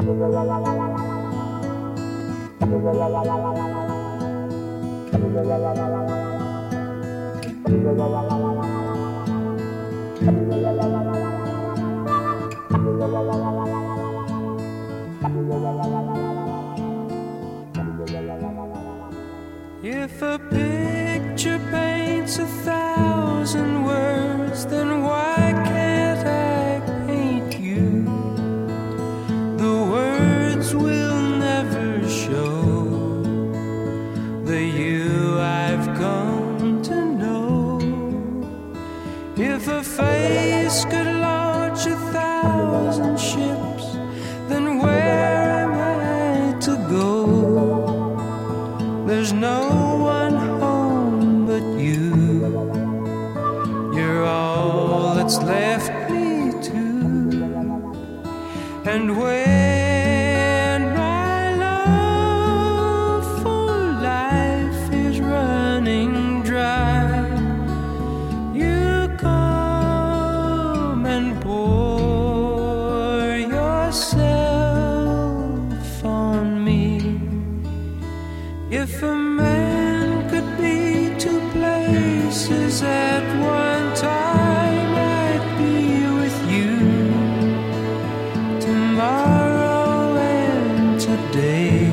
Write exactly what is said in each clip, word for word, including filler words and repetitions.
If a picture paints a thousand words, then why can't I paint you? The words will never show the you I've come to know. If a face could launch a thousand ships, then where am I to go? There's no one home but you. You're all that's left me to. And when my love for life is running dry, you come and pour yourself on me. If a man could be two places at one time, I'd be with you tomorrow and today,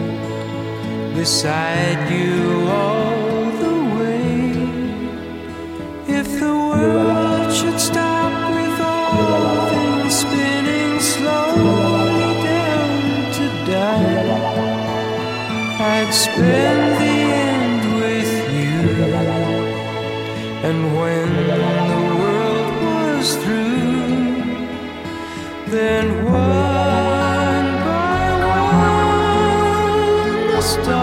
beside you all the way. If the world should stop with all things spinning slowly down to die, I'd spend the end with you. And when the world was through, then one by one the stars